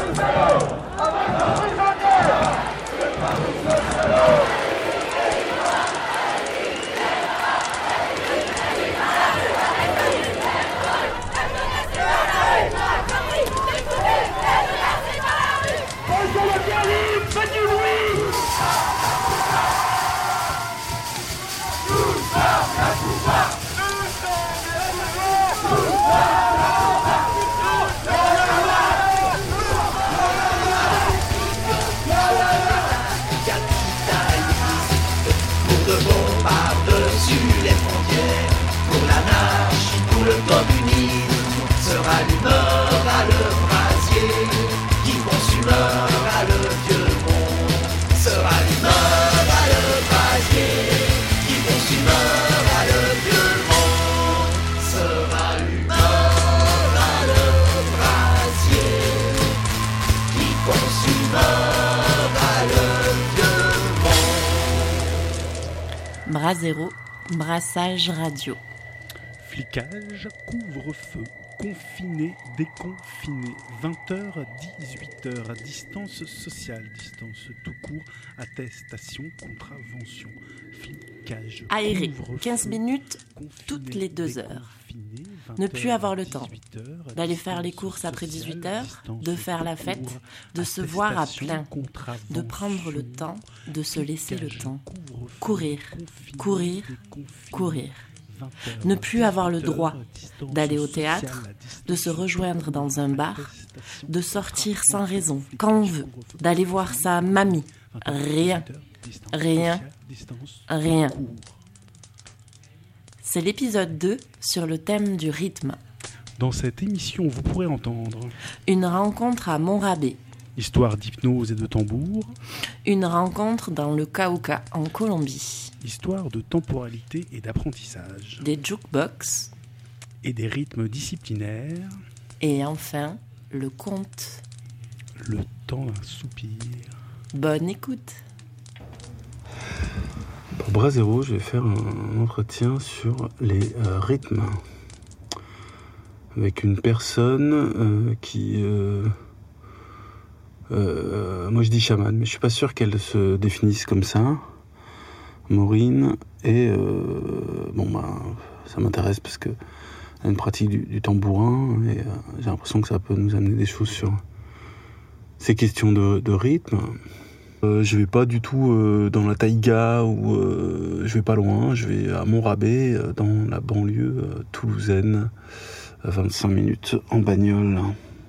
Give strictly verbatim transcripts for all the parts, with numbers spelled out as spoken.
Brasero, brassage radio. Flicage, couvre-feu, confiné, déconfiné, vingt heures, dix-huit heures, distance sociale, distance tout court, attestation, contravention, flicage, aéré, quinze minutes, toutes les deux heures. Ne plus avoir le temps d'aller faire les courses après dix-huit heures, de faire la fête, de se voir à plein, de prendre le temps, de se laisser le temps. Courir, courir, courir. Ne plus avoir le droit d'aller au théâtre, de se rejoindre dans un bar, de sortir sans raison, quand on veut, d'aller voir sa mamie. Rien, rien, rien. C'est l'épisode deux sur le thème du rythme. Dans cette émission, vous pourrez entendre une rencontre à Montrabé, histoire d'hypnose et de tambour, une rencontre dans le Cauca en Colombie, histoire de temporalité et d'apprentissage, des jukebox et des rythmes disciplinaires, et enfin le conte, le temps d'un soupir. Bonne écoute. Pour Brasero, je vais faire un entretien sur les euh, rythmes avec une personne euh, qui, euh, euh, moi je dis chamane, mais je suis pas sûr qu'elle se définisse comme ça. Maureen, et euh, bon bah ça m'intéresse parce que elle a une pratique du, du tambourin et euh, j'ai l'impression que ça peut nous amener des choses sur ces questions de, de rythme. Euh, je vais pas du tout euh, dans la taïga ou euh, je vais pas loin, je vais à Montrabé, euh, dans la banlieue euh, toulousaine, à vingt-cinq minutes en bagnole.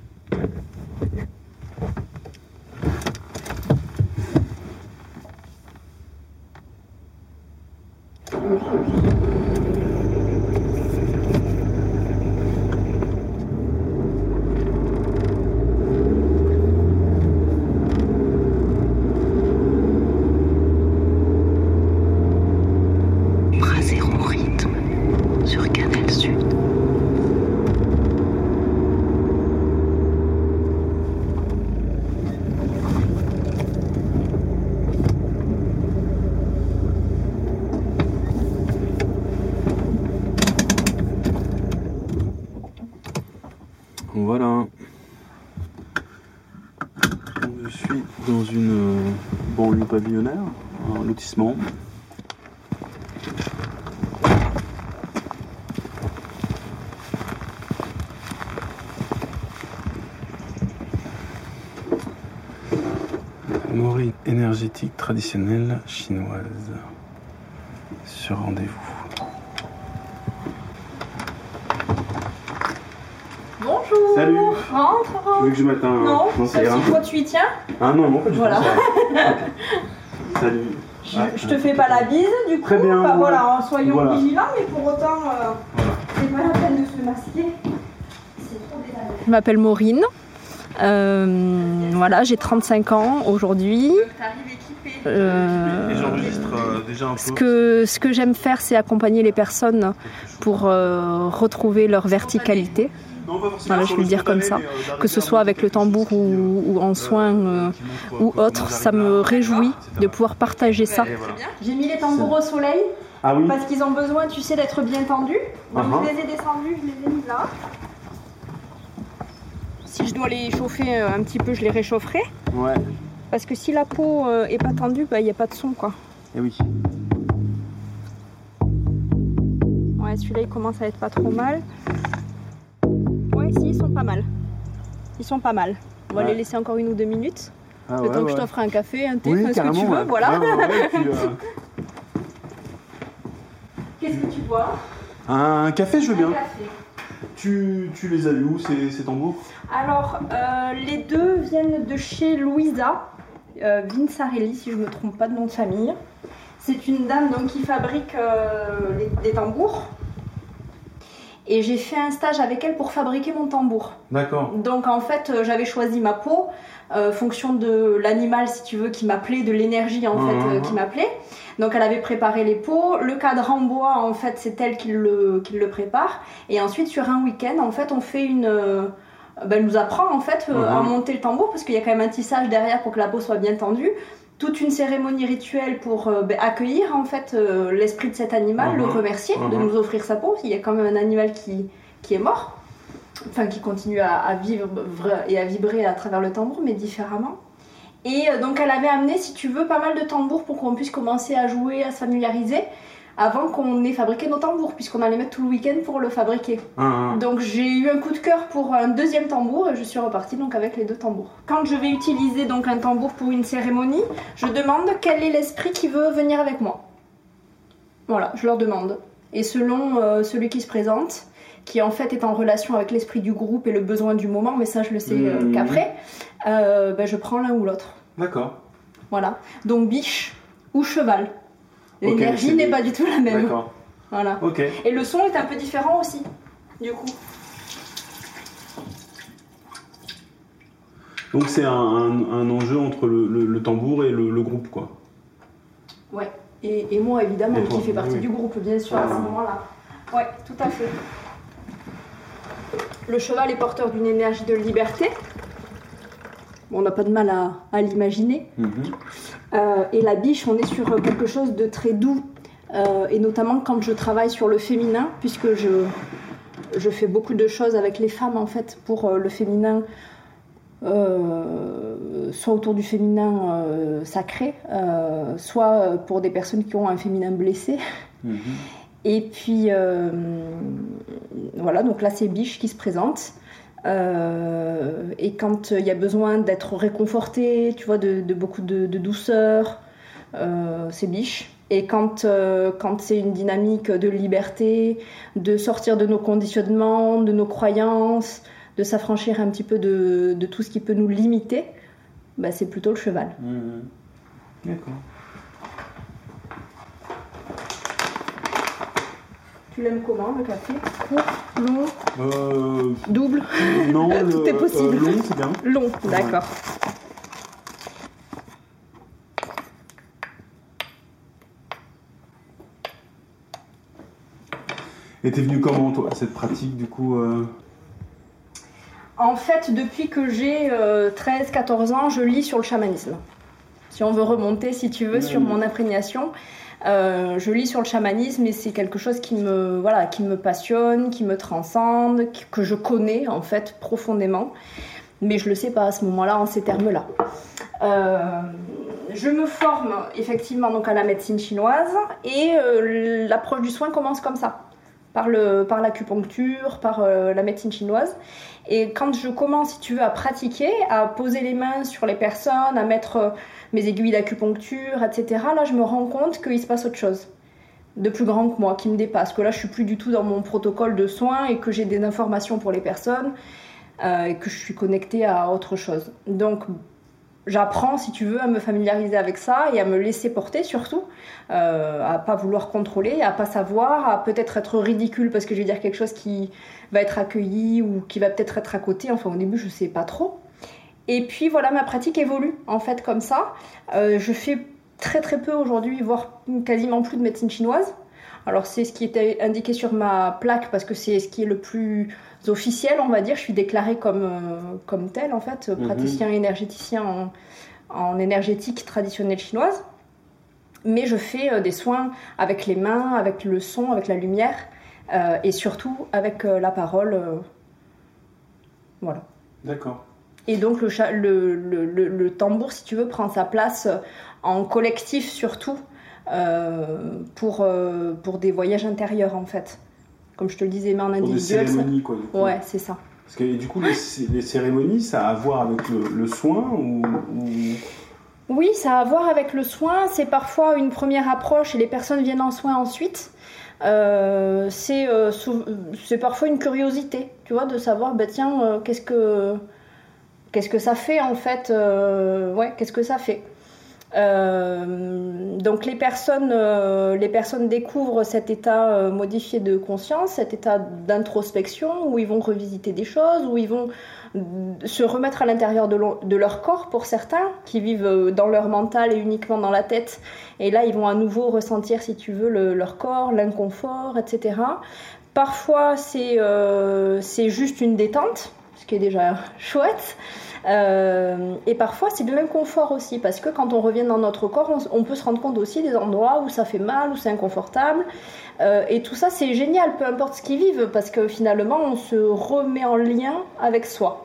Voilà, je suis dans une banlieue pavillonnaire, un lotissement. Maureen énergétique traditionnelle chinoise sur rendez-vous. Bonjour. Salut. Rentre, rentre. Tu veux que je mette un... Non, non ça si toi tu y tiens. Ah non, non, pas du voilà. tout. Voilà. Salut. Je, ah, je te fais pas la bise du coup. Très bien. Bah, voilà, voilà, soyons voilà. vigilants, mais pour autant, euh, Voilà. c'est pas la peine de se masquer. C'est trop désagréable. Je m'appelle Maureen. Euh, voilà, j'ai trente-cinq ans aujourd'hui. Euh, Et j'enregistre euh, déjà un peu. Ce que, ce que j'aime faire, c'est accompagner les personnes pour euh, retrouver leur verticalité. Non, pas forcément Voilà, je vais le dire comme ça. Que ce soit avec le tambour ou, ou en soins euh, ou autre, ça me réjouit de pouvoir partager ça. J'ai mis les tambours au soleil. Ah oui. Parce qu'ils ont besoin, tu sais, d'être bien tendus. Donc Uh-huh. je les ai descendus, je les ai mis là. si je dois les chauffer un petit peu, je les réchaufferai. Ouais. Parce que si la peau euh, est pas tendue, il bah, n'y a pas de son, quoi. Eh oui. Ouais, celui-là, il commence à être pas trop mal. Ouais, si, ils sont pas mal. Ils sont pas mal. On va ouais. les laisser encore une ou deux minutes. Ah, le ouais, temps ouais. que je t'offre un café, un thé, oui, ce que tu veux, ouais. voilà. Ouais, ouais, ouais, puis, euh... Qu'est-ce que tu bois? Un café, je veux bien. Un café. Tu, tu les as eu où, ces, ces tambours? Alors, euh, les deux viennent de chez Louisa euh, Vinsarelli, si je ne me trompe pas de nom de famille. C'est une dame donc, qui fabrique euh, les, des tambours. Et j'ai fait un stage avec elle pour fabriquer mon tambour. D'accord. Donc en fait, euh, j'avais choisi ma peau, euh, fonction de l'animal, si tu veux, qui m'appelait, de l'énergie en mmh. fait, euh, qui m'appelait. Donc elle avait préparé les peaux. Le cadran bois, en fait, c'est elle qui le, qui le prépare. Et ensuite, sur un week-end, en fait, on fait une... Euh, ben, elle nous apprend en fait euh, mmh. à monter le tambour, parce qu'il y a quand même un tissage derrière pour que la peau soit bien tendue. Toute une cérémonie rituelle pour euh, ben, accueillir en fait euh, l'esprit de cet animal, mmh. le remercier mmh. de nous offrir sa peau. Il y a quand même un animal qui, qui est mort, enfin qui continue à, à vivre et à vibrer à travers le tambour, mais différemment. Et euh, donc elle avait amené, si tu veux, pas mal de tambours pour qu'on puisse commencer à jouer, à se familiariser, avant qu'on ait fabriqué nos tambours, puisqu'on allait mettre tout le week-end pour le fabriquer. Mmh. Donc j'ai eu un coup de cœur pour un deuxième tambour et je suis repartie donc avec les deux tambours. Quand je vais utiliser donc un tambour pour une cérémonie, je demande quel est l'esprit qui veut venir avec moi. Voilà, je leur demande. Et selon euh, celui qui se présente, qui en fait est en relation avec l'esprit du groupe et le besoin du moment, mais ça je le sais euh, mmh. qu'après, euh, ben, je prends l'un ou l'autre. D'accord. Voilà, donc biche ou cheval. L'énergie okay, n'est pas du tout la même. D'accord. Voilà. Okay. Et le son est un peu différent aussi, du coup. Donc c'est un, un, un enjeu entre le, le, le tambour et le, le groupe, quoi. Ouais. Et, et moi, évidemment, et qui fait partie oui. du groupe, bien sûr, ah. à ce moment-là. Ouais, tout à fait. Le cheval est porteur d'une énergie de liberté. Bon, on n'a pas de mal à, à l'imaginer. Mm-hmm. Euh, et la biche, on est sur quelque chose de très doux. Euh, et notamment quand je travaille sur le féminin, puisque je, je fais beaucoup de choses avec les femmes, en fait, pour euh, le féminin, euh, soit autour du féminin euh, sacré, euh, soit pour des personnes qui ont un féminin blessé. Mm-hmm. Et puis, euh, voilà, donc là, c'est biche qui se présente. Euh, et quand il y a besoin d'être réconforté, tu vois, de, de beaucoup de, de douceur, euh, c'est biche. Et quand, euh, quand c'est une dynamique de liberté, de sortir de nos conditionnements, de nos croyances, de s'affranchir un petit peu de, de tout ce qui peut nous limiter, bah, c'est plutôt le cheval. Mmh. D'accord. Tu l'aimes comment, le café? Court, long, euh, double? Non, tout le, est possible. Euh, long, c'est bien. Long, d'accord. Et t'es venue comment, toi, cette pratique, du coup euh... En fait, depuis que j'ai euh, treize quatorze ans, je lis sur le chamanisme. Si on veut remonter, si tu veux, mmh. sur mon imprégnation, euh, je lis sur le chamanisme et c'est quelque chose qui me, voilà, qui me passionne, qui me transcende, que je connais en fait profondément. Mais je le sais pas à ce moment-là, en ces termes-là. Euh, je me forme effectivement donc à la médecine chinoise et euh, l'approche du soin commence comme ça. Par, le, par l'acupuncture, par euh, la médecine chinoise. Et quand je commence, si tu veux, à pratiquer, à poser les mains sur les personnes, à mettre euh, mes aiguilles d'acupuncture, et cetera, là, je me rends compte qu'il se passe autre chose de plus grand que moi, qui me dépasse. Que là, je suis plus du tout dans mon protocole de soins et que j'ai des informations pour les personnes euh, et que je suis connectée à autre chose. Donc, j'apprends, si tu veux, à me familiariser avec ça et à me laisser porter surtout, euh, à pas vouloir contrôler, à pas savoir, à peut-être être ridicule parce que je vais dire quelque chose qui va être accueilli ou qui va peut-être être à côté. Enfin, au début, je sais pas trop. Et puis voilà, ma pratique évolue en fait comme ça. Euh, je fais très très peu aujourd'hui, voire quasiment plus de médecine chinoise. Alors c'est ce qui était indiqué sur ma plaque parce que c'est ce qui est le plus officiel, on va dire. Je suis déclarée comme, euh, comme telle en fait, mmh. praticien énergéticien en, en énergétique traditionnelle chinoise. Mais je fais euh, des soins avec les mains, avec le son, avec la lumière euh, et surtout avec euh, la parole. Euh, voilà. D'accord. Et donc le, cha- le, le, le, le tambour, si tu veux, prend sa place en collectif surtout euh, pour, euh, pour des voyages intérieurs en fait. Comme je te le disais, mais en individuel. Pour des cérémonies, quoi. Du coup. Ouais, c'est ça. Parce que du coup, les, les cérémonies, ça a à voir avec le, le soin ou, ou... Oui, ça a à voir avec le soin. C'est parfois une première approche et les personnes viennent en soin ensuite. Euh, c'est, euh, sou- c'est parfois une curiosité, tu vois, de savoir, bah, tiens, euh, qu'est-ce que, qu'est-ce que ça fait en fait euh, ouais, qu'est-ce que ça fait Euh, donc les personnes, euh, les personnes découvrent cet état euh, modifié de conscience, cet état d'introspection où ils vont revisiter des choses, où ils vont se remettre à l'intérieur de, lo- de leur corps pour certains qui vivent dans leur mental et uniquement dans la tête. Et là, ils vont à nouveau ressentir, si tu veux, le- leur corps, l'inconfort, et cetera. Parfois, c'est, euh, c'est juste une détente, ce qui est déjà chouette. Euh, et parfois c'est de l'inconfort aussi, parce que quand on revient dans notre corps, on, on peut se rendre compte aussi des endroits où ça fait mal, où c'est inconfortable, euh, et tout ça c'est génial, peu importe ce qu'ils vivent, parce que finalement on se remet en lien avec soi.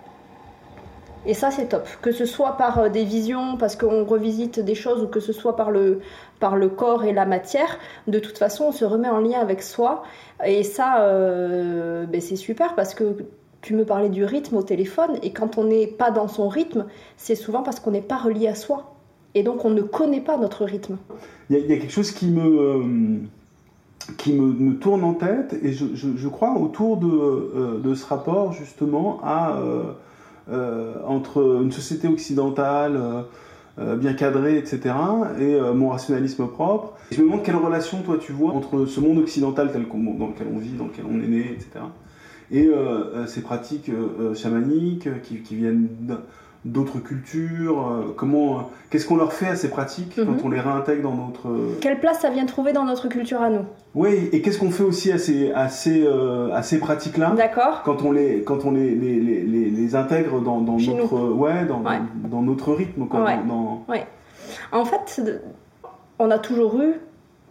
Et ça c'est top, que ce soit par des visions, parce qu'on revisite des choses, ou que ce soit par le, par le corps et la matière, de toute façon on se remet en lien avec soi, et ça euh, ben c'est super, parce que tu me parlais du rythme au téléphone, et quand on n'est pas dans son rythme, c'est souvent parce qu'on n'est pas relié à soi. Et donc on ne connaît pas notre rythme. Il y, y a quelque chose qui me, euh, qui me, me tourne en tête, et je, je, je crois autour de, euh, de ce rapport justement à, euh, euh, entre une société occidentale euh, euh, bien cadrée, et cetera, et euh, mon rationalisme propre. Je me demande quelle relation toi tu vois entre ce monde occidental tel qu'on, dans lequel on vit, dans lequel on est né, et cetera, et euh, ces pratiques euh, chamaniques euh, qui, qui viennent d'autres cultures. Euh, comment, euh, qu'est-ce qu'on leur fait à ces pratiques mm-hmm. quand on les réintègre dans notre... Quelle place ça vient trouver dans notre culture à nous? Oui, et qu'est-ce qu'on fait aussi à ces, à ces, euh, à ces pratiques-là? D'accord. Quand on les, quand on les, les, les, les, les intègre dans, dans, notre, ouais, dans, ouais. dans, dans notre rythme. Quoi, ouais. Dans, dans... Ouais. En fait, on a toujours eu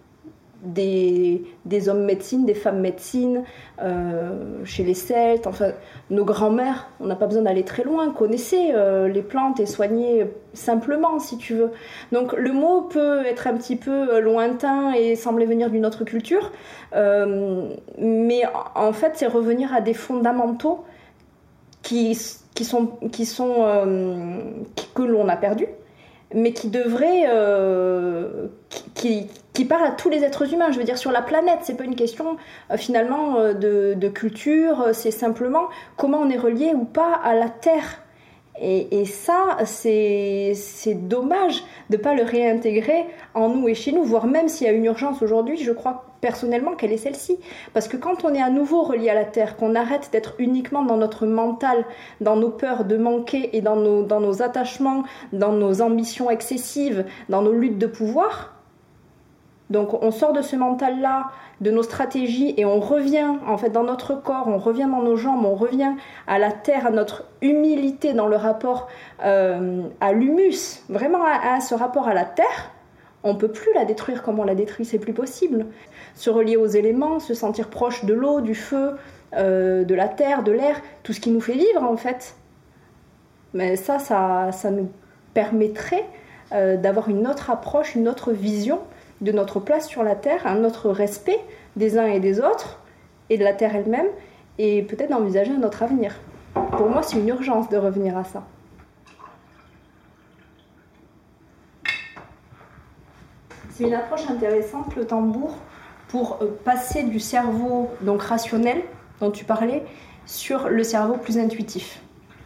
Des, des hommes médecine, des femmes médecine, euh, chez les Celtes, enfin, nos grands-mères, on n'a pas besoin d'aller très loin, connaissaient euh, les plantes et soignaient simplement, si tu veux. Donc le mot peut être un petit peu lointain et sembler venir d'une autre culture, euh, mais en fait, c'est revenir à des fondamentaux qui, qui sont, qui sont, euh, qui, que l'on a perdus, mais qui devrait, euh, qui, qui, qui parle à tous les êtres humains, je veux dire sur la planète. C'est pas une question euh, finalement euh, de, de culture, c'est simplement comment on est relié ou pas à la Terre. Et, et ça, c'est, c'est dommage de ne pas le réintégrer en nous et chez nous, voire même s'il y a une urgence aujourd'hui, je crois personnellement qu'elle est celle-ci. Parce que quand on est à nouveau relié à la Terre, qu'on arrête d'être uniquement dans notre mental, dans nos peurs de manquer et dans nos, dans nos attachements, dans nos ambitions excessives, dans nos luttes de pouvoir, donc on sort de ce mental-là, de nos stratégies, et on revient en fait dans notre corps, on revient dans nos jambes, on revient à la terre, à notre humilité dans le rapport euh, à l'humus, vraiment à, à ce rapport à la terre. On ne peut plus la détruire comme on la détruit, c'est plus possible. Se relier aux éléments, se sentir proche de l'eau, du feu, euh, de la terre, de l'air, tout ce qui nous fait vivre en fait. Mais ça, ça, ça nous permettrait euh, d'avoir une autre approche, une autre vision de notre place sur la Terre, un autre respect des uns et des autres, et de la Terre elle-même, et peut-être d'envisager un autre avenir. Pour moi, c'est une urgence de revenir à ça. C'est une approche intéressante, le tambour, pour passer du cerveau donc rationnel, dont tu parlais, sur le cerveau plus intuitif.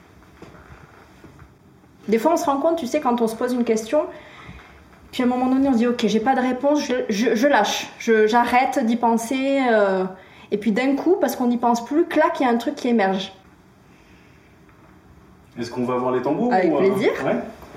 Des fois, on se rend compte, tu sais, quand on se pose une question, puis à un moment donné, on se dit « Ok, j'ai pas de réponse, je, je, je lâche, je, j'arrête d'y penser. Euh... » Et puis d'un coup, parce qu'on n'y pense plus, clac, il y a un truc qui émerge. Est-ce qu'on va voir les tambours? Avec ou, plaisir. Euh... Ouais.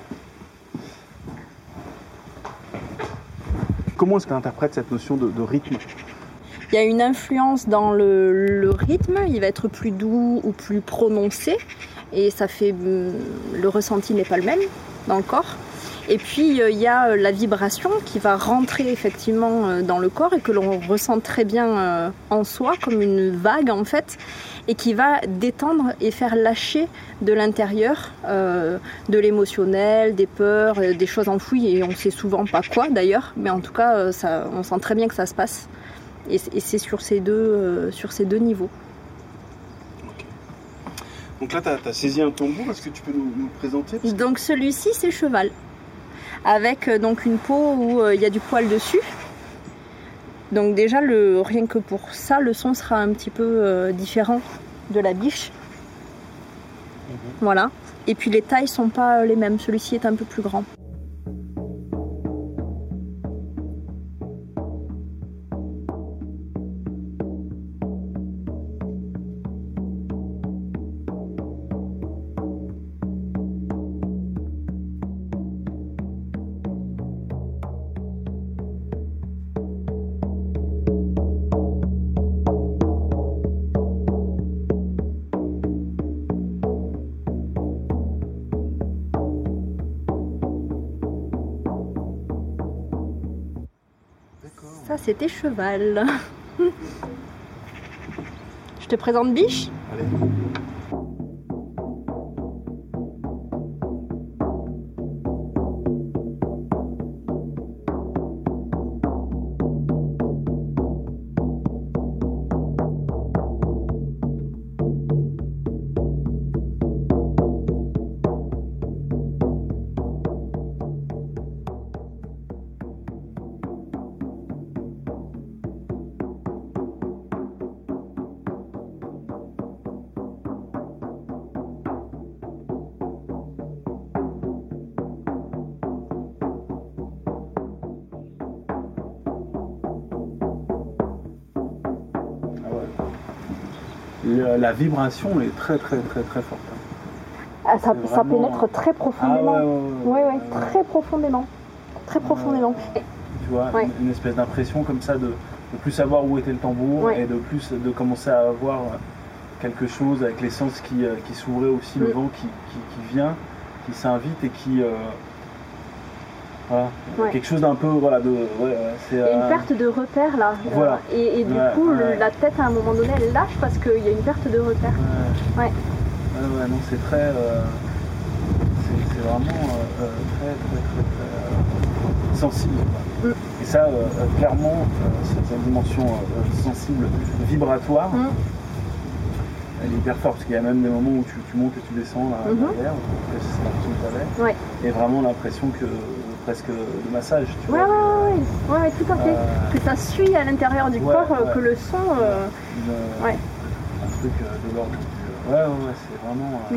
Comment est-ce qu'on interprète cette notion de, de rythme? Il y a une influence dans le, le rythme, il va être plus doux ou plus prononcé, et ça fait le ressenti n'est pas le même dans le corps. Et puis il euh, y a euh, la vibration qui va rentrer effectivement euh, dans le corps et que l'on ressent très bien euh, en soi, comme une vague en fait, et qui va détendre et faire lâcher de l'intérieur euh, de l'émotionnel, des peurs, euh, des choses enfouies, et on sait souvent pas quoi d'ailleurs, mais en tout cas euh, ça, on sent très bien que ça se passe. Et, et c'est sur ces deux, euh, sur ces deux niveaux. Okay. Donc là, tu as saisi un tambour, est-ce que tu peux nous, nous le présenter? Donc celui-ci, c'est cheval, avec euh, donc une peau où il euh, y a du poil dessus. Donc déjà, le, rien que pour ça, le son sera un petit peu euh, différent de la biche. Mmh. Voilà. Et puis les tailles sont pas les mêmes, celui-ci est un peu plus grand. Ça, c'était cheval. Je te présente biche? Allez. La vibration est très très très très forte. Ah, ça, ça vraiment... pénètre très profondément. Ah, ouais, ouais, ouais, ouais, ouais, très profondément. Très profondément. Tu vois, ouais. une, une espèce d'impression comme ça de, de plus savoir où était le tambour, ouais. et de plus de commencer à avoir quelque chose avec l'essence qui, qui s'ouvrait aussi, mm. le vent qui, qui, qui vient, qui s'invite et qui... Euh, Voilà. Ouais. Quelque chose d'un peu, voilà, de... Ouais, c'est, il y a une euh... perte de repère là, voilà. euh, et, et du ouais, coup ouais. Le, la tête à un moment donné elle lâche parce qu'il y a une perte de repère. Ouais, ouais. ouais, ouais non, c'est très... Euh, c'est, c'est vraiment euh, très, très, très, très euh, sensible. Mm. Et ça, euh, clairement, euh, cette dimension euh, sensible, vibratoire, mm. elle est hyper forte, parce qu'il y a même des moments où tu, tu montes et tu descends là, mm-hmm. derrière, c'est l'impression que tu avais, ouais. et vraiment l'impression que presque de massage, tu ouais, vois. Ouais, ouais, ouais, tout à fait. Euh... Que ça suit à l'intérieur du ouais, corps, ouais. que le son... Euh... Une, ouais. Un truc euh, de l'ordre. Ouais, ouais, ouais, c'est vraiment... Euh...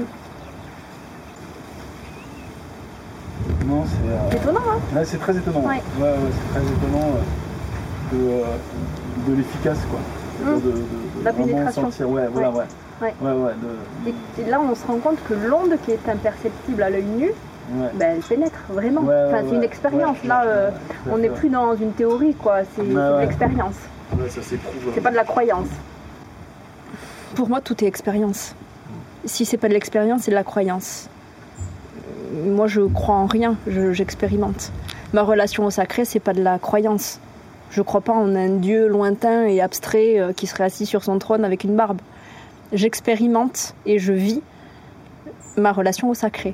Mm. Non, c'est... Euh... étonnant, hein. Ouais, c'est très étonnant. Ouais, ouais, ouais c'est très étonnant euh, de, euh, de l'efficace, quoi. Mm. De, de, de, de la pénétration. Sentir, ouais, voilà, ouais. Ouais. Ouais, ouais, de... et, et là, on se rend compte que l'onde qui est imperceptible à l'œil nu, ouais. ben, elle pénètre vraiment. Ouais, enfin, ouais, c'est une expérience. Ouais, là, euh, ouais, on n'est plus dans une théorie, quoi. C'est, ouais, c'est de l'expérience. Ouais, ça s'éprouve. C'est pas de la croyance. Pour moi, tout est expérience. Si c'est pas de l'expérience, c'est de la croyance. Moi, je crois en rien. Je, j'expérimente. Ma relation au sacré, c'est pas de la croyance. Je crois pas en un Dieu lointain et abstrait euh, qui serait assis sur son trône avec une barbe. J'expérimente et je vis ma relation au sacré.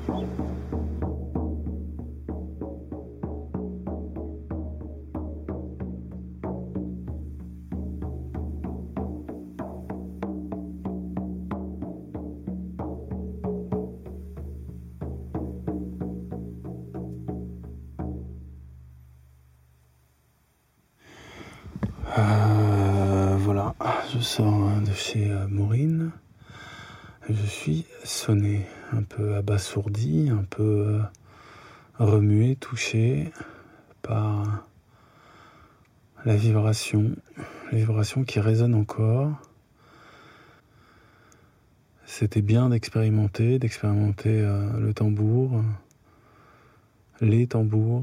Euh, voilà, je sors de chez Maureen. Je suis sonné, un peu abasourdi, un peu remué, touché par la vibration, la vibration qui résonne encore. C'était bien d'expérimenter, d'expérimenter euh, le tambour, les tambours,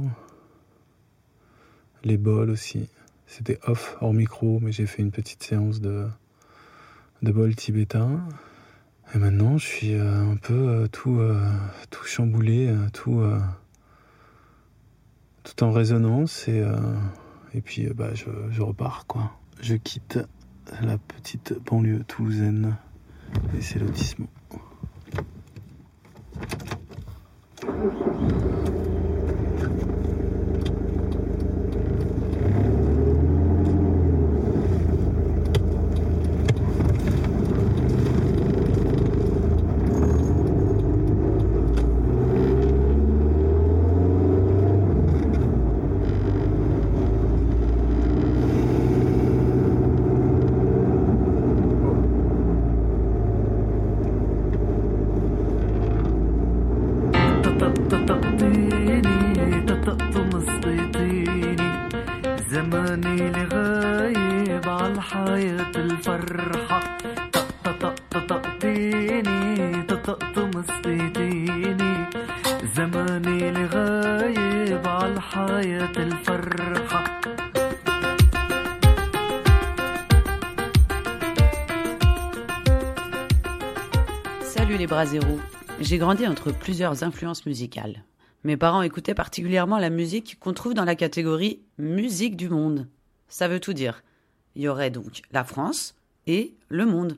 les bols aussi. C'était off, hors micro, mais j'ai fait une petite séance de, de bol tibétain. Et maintenant, je suis euh, un peu euh, tout, euh, tout chamboulé, euh, tout, euh, tout en résonance et, euh, et puis bah, je, je repars quoi. Je quitte la petite banlieue toulousaine et ses lotissements. Salut les bras zéro. J'ai grandi entre plusieurs influences musicales. Mes parents écoutaient particulièrement la musique qu'on trouve dans la catégorie musique du monde. Ça veut tout dire. Il y aurait donc la France et le monde.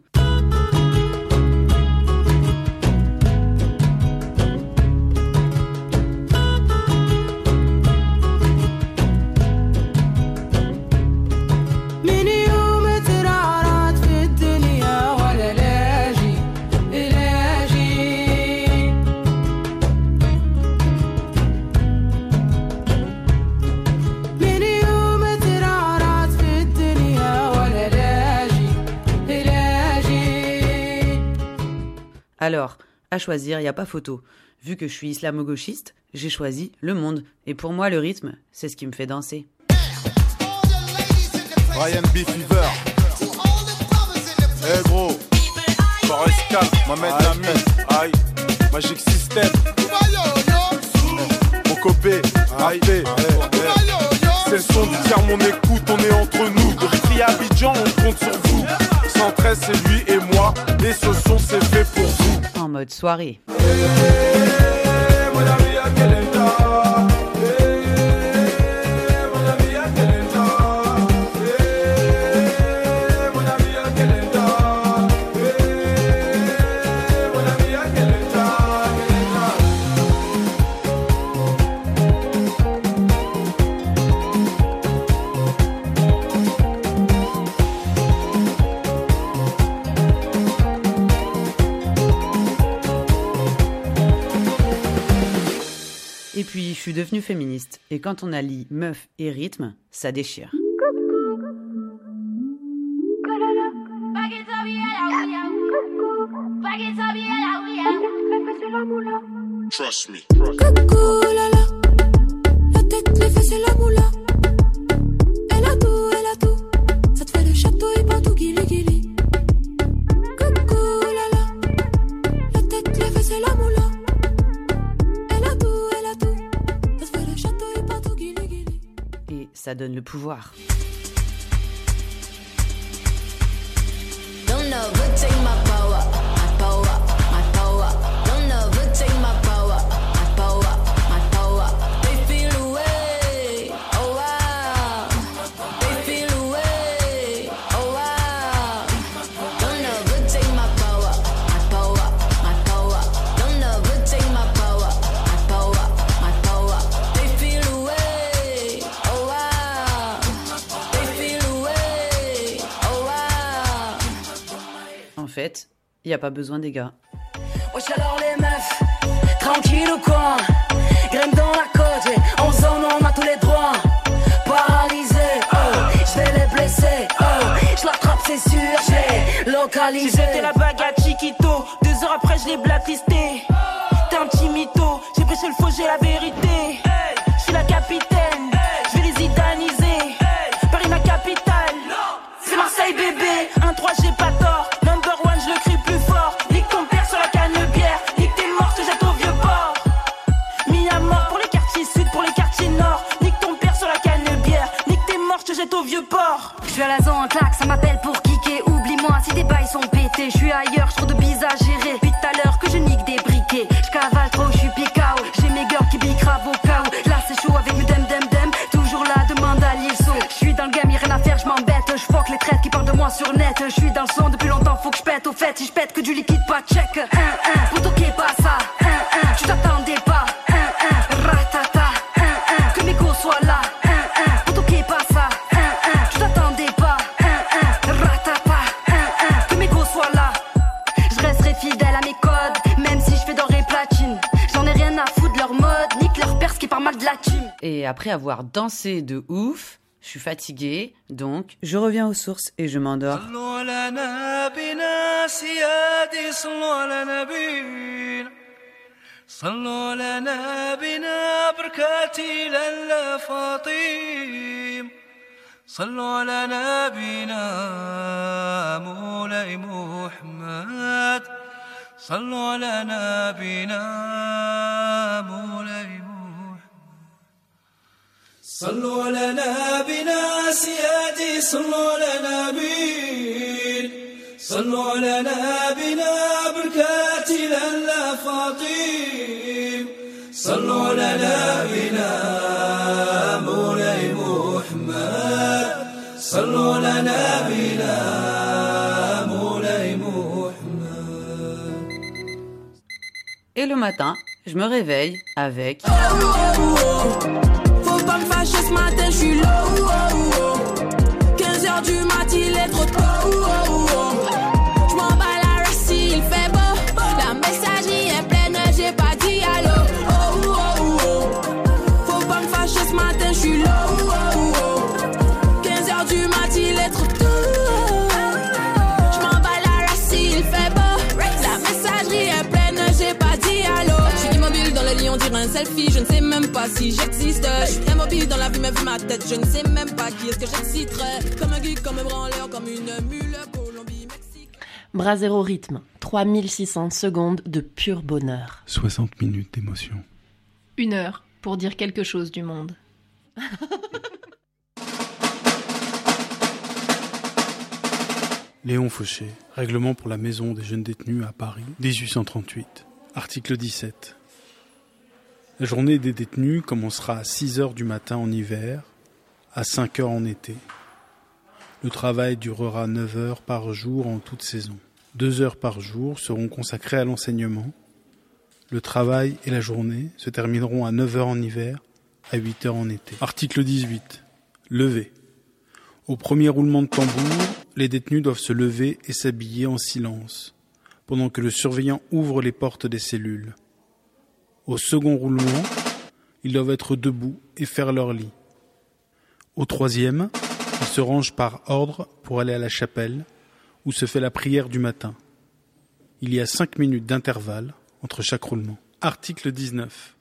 Alors, à choisir, il n'y a pas photo. Vu que je suis islamo-gauchiste, j'ai choisi le monde. Et pour moi, le rythme, c'est ce qui me fait danser. Ryan B. Fever. Eh hey gros. Forest Camp, Mohamed Lamy. Aïe. Magic System. Mon copé. Aïe. C'est le son du tiers, mon écoute, on est entre nous. De Ritri à Abidjan, on compte sur vous. cent treize, c'est lui et moi. Et ce son, c'est fait pour vous. En mode soirée. Et puis, je suis devenue féministe. Et quand on allie meuf et rythme, ça déchire. Trust me. Coucou, la la. La tête, les fesses et la moula. Elle a tout, elle a tout. Ça te fait le château et pas tout guili guili. Coucou, la la. La tête, les fesses et la moula. Et ça donne le pouvoir. Don't ever take my power, my power, my power. Don't ever take my power, my power, my power. They feel away, oh wow. They feel away, oh wow. Don't ever take my power, my power, my power. Don't ever take my power, my power, my power. They feel away, oh wow. They feel away, oh wow. En fait, il n'y a pas besoin des gars. Wesh alors les meufs, tranquille au coin, graine dans la côte, et en zone on a tous les droits. Paralysé, oh, je vais les blesser, oh, je l'attrape c'est sûr, je l'ai localisé. Si j'étais la bague à Chiquito, deux heures après je l'ai blacklisté. T'es un petit mytho, j'ai prêché le faux, j'ai la vérité. Je suis la capitaine, je vais les idaniser. Paris ma capitale, c'est Marseille bébé, un trois j'ai pas tort. Number one je le crie plus fort. Nique ton père sur la canne bière, nique tes morts, je te jette au vieux port. Mis à mort pour les quartiers sud, pour les quartiers nord. Nique ton père sur la canne bière, nique tes morts, je te jette au vieux port. Je suis à la zone en claque, ça m'appelle pour kicker. Oublie-moi si tes bails sont pétés. Je suis ailleurs, je trouve de bizarre à gérer. Depuis tout à l'heure que je nique des briquets. Je cavale trop, je suis picao. J'ai mes girls qui bicravent au fait, si je pète que du liquide, pas check. Un, un, pour toquer pas ça. Un, un, tu t'attendais pas. Un, un, ratata. Un, un, que mes go soient là. Un, un, pour toquer pas ça. Un, un, tu t'attendais pas. Un, un, ratata. Un, un, que mes go soient là. Je resterai fidèle à mes codes, même si je fais d'or et platine. J'en ai rien à foutre de leur mode, nique leur perse qui part mal de la team. Et après avoir dansé de ouf, je suis fatiguée, donc je reviens aux sources et je m'endors. صلوا على نبينا سيادي صلوا على نبينا صلوا على نبينا بركاتي لله فاطم صلوا على نبينا مولاي محمد صلوا على نبينا مولاي محمد. Et le matin, je me réveille avec... Oh, oh, oh. Faut pas me fâcher ce matin, je suis low, oh, oh. quinze heures du mat, il est trop tôt, oh, oh, oh. Je m'en bats la race, il fait beau. La messagerie est pleine, j'ai pas dit allô, oh, oh, oh, oh. Faut pas me fâcher ce matin, je suis low, oh, oh. quinze heures du mat, il est trop tôt. Je m'en bats la race, il fait beau. La messagerie est pleine, j'ai pas dit allô. Je suis immobile dans le lit, on dirait un selfie. Je ne sais même pas si j'existe. Je suis immobile dans la vie, mais vu ma tête, je ne sais même pas qui est-ce que j'exciterais. Comme un geek, comme un branleur, comme une mule, Colombie, Mexique. Brasero rythme, trois mille six cents secondes de pur bonheur. soixante minutes d'émotion. Une heure pour dire quelque chose du monde. Léon Fauché, règlement pour la maison des jeunes détenus à Paris, dix-huit cent trente-huit. Article dix-sept. La journée des détenus commencera à six heures du matin en hiver, à cinq heures en été. Le travail durera neuf heures par jour en toute saison. deux heures par jour seront consacrées à l'enseignement. Le travail et la journée se termineront à neuf heures en hiver, à huit heures en été. Article dix-huit. Lever. Au premier roulement de tambour, les détenus doivent se lever et s'habiller en silence, pendant que le surveillant ouvre les portes des cellules. Au second roulement, ils doivent être debout et faire leur lit. Au troisième, ils se rangent par ordre pour aller à la chapelle, où se fait la prière du matin. Il y a cinq minutes d'intervalle entre chaque roulement. Article dix-neuf.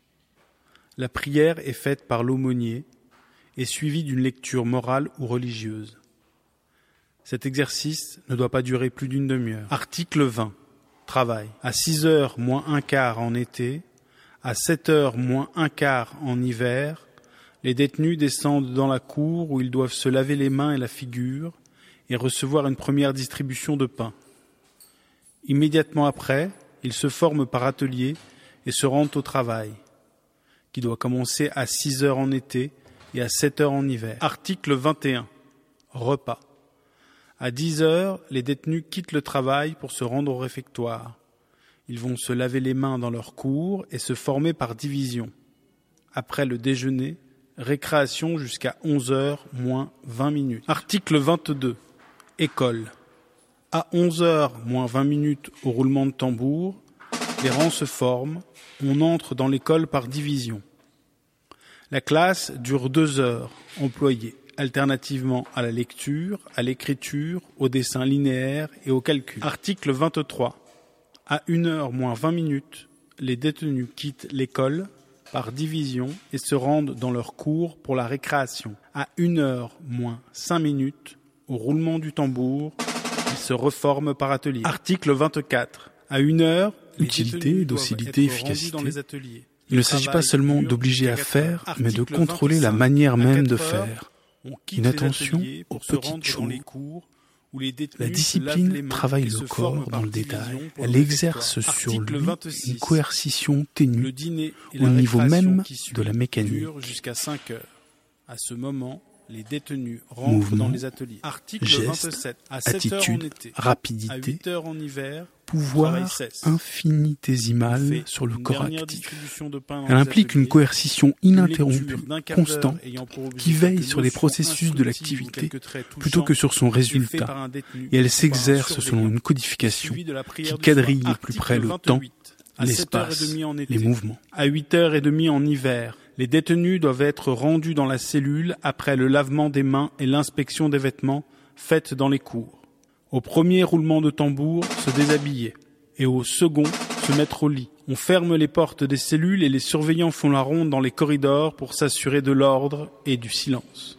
La prière est faite par l'aumônier et suivie d'une lecture morale ou religieuse. Cet exercice ne doit pas durer plus d'une demi-heure. Article vingt. Travail. À six heures moins un quart en été, à sept heures moins un quart en hiver, les détenus descendent dans la cour où ils doivent se laver les mains et la figure et recevoir une première distribution de pain. Immédiatement après, ils se forment par atelier et se rendent au travail, qui doit commencer à six heures en été et à sept heures en hiver. Article vingt et un. Repas. À dix heures, les détenus quittent le travail pour se rendre au réfectoire. Ils vont se laver les mains dans leur cour et se former par division. Après le déjeuner, récréation jusqu'à onze heures moins vingt minutes. Article vingt-deux. École. À onze heures moins vingt minutes au roulement de tambour, les rangs se forment, on entre dans l'école par division. La classe dure deux heures, employée alternativement à la lecture, à l'écriture, au dessin linéaire et au calcul. Article vingt-trois. À une heure moins vingt minutes, les détenus quittent l'école par division et se rendent dans leur cours pour la récréation. À une heure moins cinq minutes, au roulement du tambour, ils se reforment par atelier. Article vingt-quatre. À une heure, utilité, docilité, efficacité. Il ne s'agit pas seulement d'obliger à faire, mais de contrôler la manière même de faire. Une attention aux petites choses. La discipline travaille le corps dans le détail. Elle exerce sur lui une coercition ténue au niveau même de la mécanique. Jusqu'à cinq heures. À ce moment, Les détenus rentrent mouvement, dans les ateliers. Article geste, vingt-sept. À sept attitude, heures en été, rapidité, à huit heures en hiver, pouvoir infinitésimal sur le corps actif. Elle implique une coercition ininterrompue, constante, qui veille sur les processus de l'activité plutôt que sur son résultat, et elle s'exerce selon une codification qui quadrille au plus près le temps, l'espace, les mouvements. À huit heures trente en hiver, les détenus doivent être rendus dans la cellule après le lavement des mains et l'inspection des vêtements faite dans les cours. Au premier roulement de tambour, se déshabiller, et au second, se mettre au lit. On ferme les portes des cellules et les surveillants font la ronde dans les corridors pour s'assurer de l'ordre et du silence.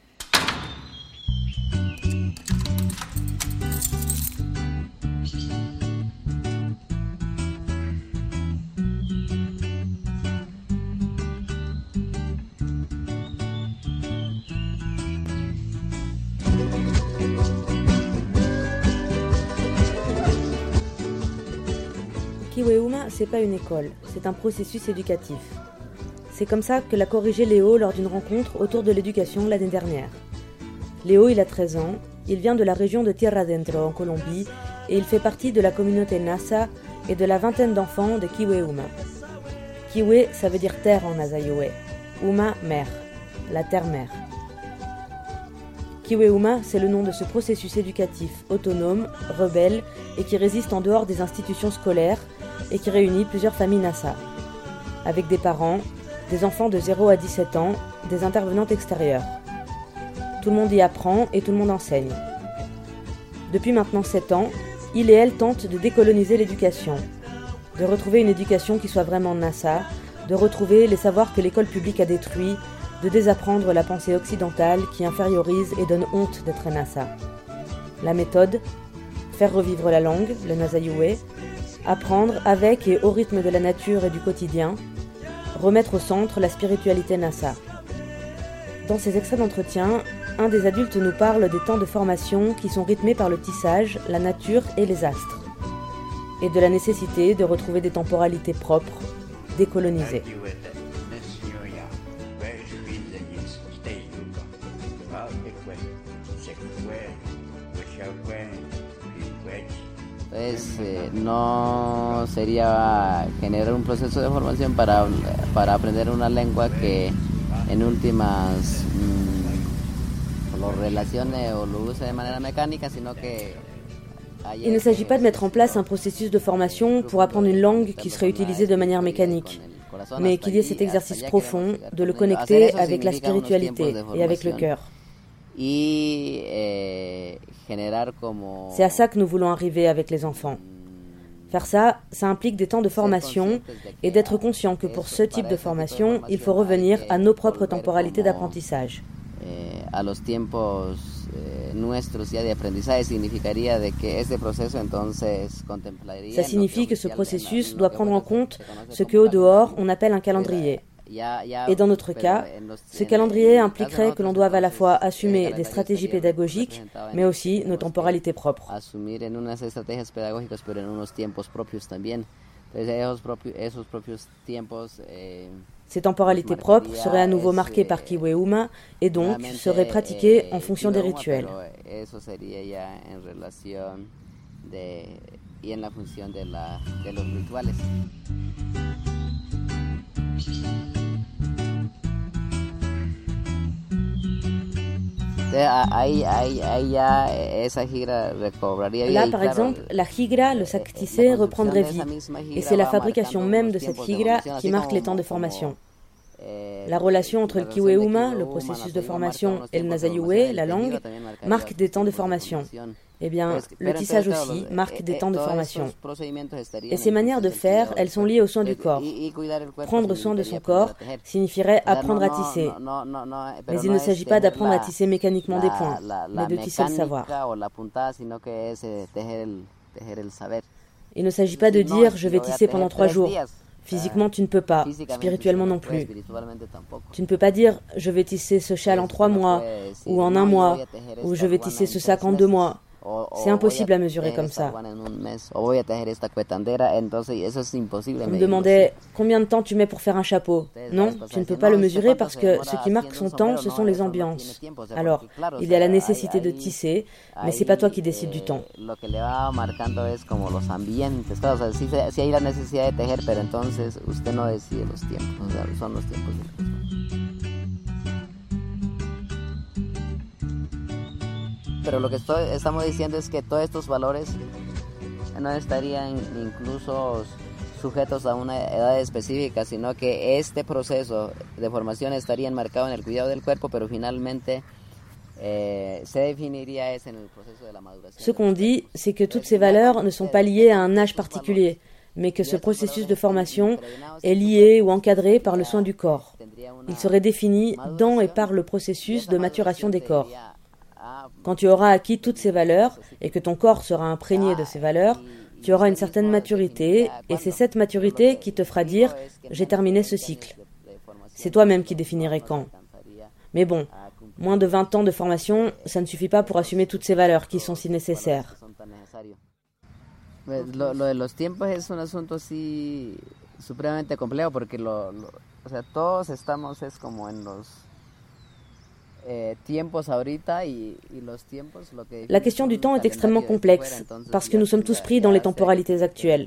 Kiweuma, c'est pas une école, c'est un processus éducatif. C'est comme ça que l'a corrigé Léo lors d'une rencontre autour de l'éducation l'année dernière. Léo, il a treize ans, il vient de la région de Tierra Adentro en Colombie et il fait partie de la communauté Nasa et de la vingtaine d'enfants de Kiweuma. Kiwe, ça veut dire terre en Nazayowe. Uma, mère, la terre-mère. Kiweuma, c'est le nom de ce processus éducatif autonome, rebelle et qui résiste en dehors des institutions scolaires et qui réunit plusieurs familles Nasa, avec des parents, des enfants de zéro à dix-sept ans, des intervenantes extérieures. Tout le monde y apprend et tout le monde enseigne. Depuis maintenant sept ans, il et elle tentent de décoloniser l'éducation, de retrouver une éducation qui soit vraiment Nasa, de retrouver les savoirs que l'école publique a détruits, de désapprendre la pensée occidentale qui infériorise et donne honte d'être Nasa. La méthode, faire revivre la langue, le Nazayowe, apprendre avec et au rythme de la nature et du quotidien, remettre au centre la spiritualité Nasa. Dans ces extraits d'entretien, un des adultes nous parle des temps de formation qui sont rythmés par le tissage, la nature et les astres, et de la nécessité de retrouver des temporalités propres, décolonisées. Pues eh, no sería generar un proceso de formación para, para aprender una lengua que en últimas mmm, lo relacione o lo use de manera mecánica, sino que... Il ne s'agit pas de mettre en place un processus de formation pour apprendre une langue qui serait utilisée de manière mécanique, mais qu'il y ait cet exercice profond de le connecter avec la spiritualité et avec le cœur. C'est à ça que nous voulons arriver avec les enfants. Faire ça, ça implique des temps de formation et d'être conscient que pour ce type de formation, il faut revenir à nos propres temporalités d'apprentissage. Ça signifie que ce processus doit prendre en compte ce qu'au dehors on appelle un calendrier. Et dans notre cas, ce calendrier impliquerait que l'on doive à la fois assumer des stratégies pédagogiques, mais aussi nos temporalités propres. Ces temporalités propres seraient à nouveau marquées par Kiweuma et donc seraient pratiquées en fonction des rituels. Là, par exemple, la higra, le sac tissé, reprendrait vie. Et c'est la fabrication même de cette higra qui marque les temps de formation. La relation entre le Kiweuma, le processus de formation, et le Nazayowe, la langue, marque des temps de formation. Eh bien, le tissage aussi marque des temps de formation. Et ces manières de faire, elles sont liées aux soins du corps. Prendre soin de son corps signifierait apprendre à tisser. Mais il ne s'agit pas d'apprendre à tisser mécaniquement des points, mais de tisser le savoir. Il ne s'agit pas de dire « je vais tisser pendant trois jours ». Physiquement, tu ne peux pas. Spirituellement non plus. Tu ne peux pas dire « je vais tisser ce châle en trois mois » ou en un mois, ou « je vais tisser ce sac en deux mois ». C'est impossible à mesurer comme ça. On me demandait combien de temps tu mets pour faire un chapeau. Non, tu ne peux pas le mesurer parce que ce qui marque son temps, ce sont les ambiances. Alors, il y a la nécessité de tisser, mais c'est pas toi qui décides du temps. Pero lo que estoy, estamos diciendo es que todos estos valores no estarían incluso sujetos a una edad específica, sino que este proceso de formación estaría enmarcado en el cuidado del cuerpo, pero finalmente eh, se definiría es en el proceso de la maduración. Ce qu'on dit, c'est que toutes ces valeurs ne sont pas liées à un âge particulier, mais que ce processus de formation est lié ou encadré par le soin du corps. Il serait défini dans et par le processus de maturation des corps. Quand tu auras acquis toutes ces valeurs et que ton corps sera imprégné de ces valeurs, tu auras une certaine maturité et c'est cette maturité qui te fera dire « j'ai terminé ce cycle ». C'est toi-même qui définirais quand. Mais bon, moins de vingt ans de formation, ça ne suffit pas pour assumer toutes ces valeurs qui sont si nécessaires. Lo, lo de los tiempos es un asunto así supremamente complejo porque lo, lo, o sea, todos estamos es como en los La question du temps est extrêmement complexe parce que nous sommes tous pris dans les temporalités actuelles.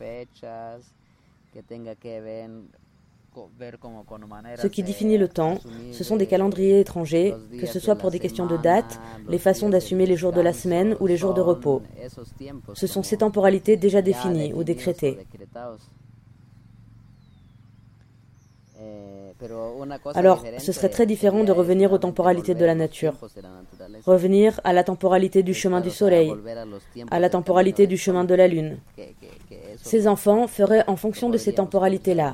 Ce qui définit le temps, ce sont des calendriers étrangers, que ce soit pour des questions de date, les façons d'assumer les jours de la semaine ou les jours de repos. Ce sont ces temporalités déjà définies ou décrétées. Alors, ce serait très différent de revenir aux temporalités de la nature. Revenir à la temporalité du chemin du soleil, à la temporalité du chemin de la lune. Ces enfants feraient en fonction de ces temporalités-là.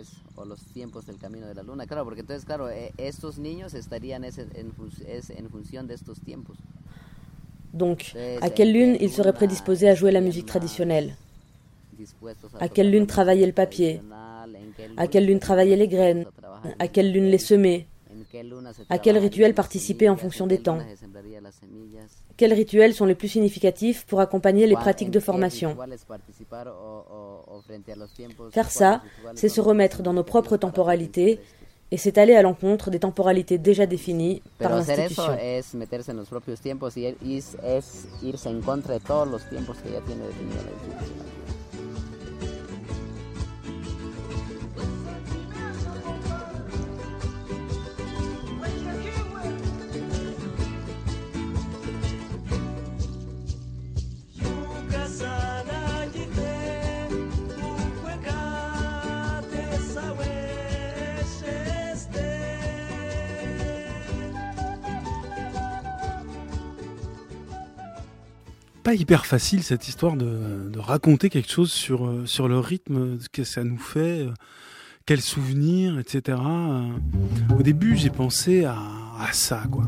Donc, à quelle lune ils seraient prédisposés à jouer la musique traditionnelle? À quelle lune travailler le papier? À quelle lune travailler les graines? À quelle lune les semer? À quel rituel participer en fonction des temps? Quels rituels sont les plus significatifs pour accompagner les pratiques de formation? Faire ça, c'est se remettre dans nos propres temporalités et c'est aller à l'encontre des temporalités déjà définies par l'institution. Pas hyper facile cette histoire de, de raconter quelque chose sur, sur le rythme, ce que ça nous fait, quels souvenirs, et cetera. Au début, j'ai pensé à, à ça, quoi.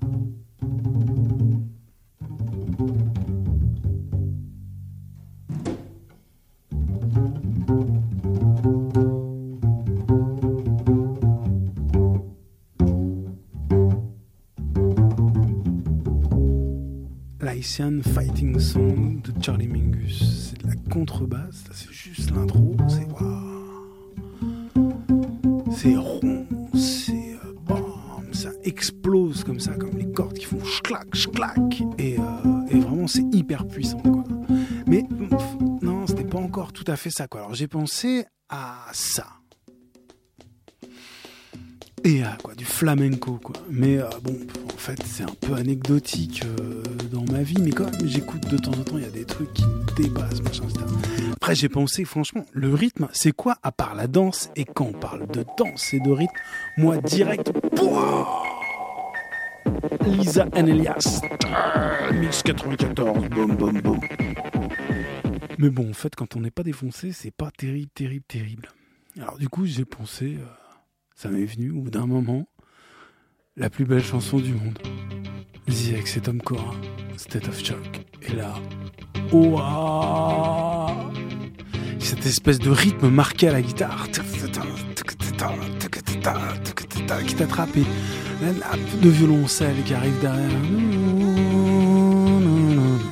Lycian Fighting Song de Charlie Mingus. C'est de la contrebasse, c'est juste l'intro, c'est waouh. C'est rond, c'est euh, bam, ça explose comme ça, comme les cordes qui font schlac, schlac, et, euh, et vraiment c'est hyper puissant, quoi. Mais pff, non, c'était pas encore tout à fait ça, quoi. Alors j'ai pensé à ça. Et à quoi, du flamenco, quoi. Mais euh, bon, en fait, c'est un peu anecdotique euh, dans ma vie, mais quand même, j'écoute de temps en temps, il y a des trucs qui me dépassent, machin, et cetera. Après, j'ai pensé, franchement, le rythme, c'est quoi à part la danse? Et quand on parle de danse et de rythme, moi, direct, pouah, Lisa and Elias, mix quatre-vingt-quatorze, boum, boum, boum. Mais bon, en fait, quand on n'est pas défoncé, c'est pas terrible, terrible, terrible. Alors du coup, j'ai pensé... Euh, ça m'est venu au bout d'un moment, la plus belle chanson du monde. The X et Tom Cora, State of Shock. Et là, ouah, cette espèce de rythme marqué à la guitare qui t'attrape et la nappe de violoncelle qui arrive derrière.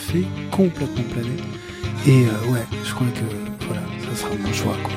fait complètement planer. Et euh, ouais, je crois que voilà, ça sera mon choix, quoi.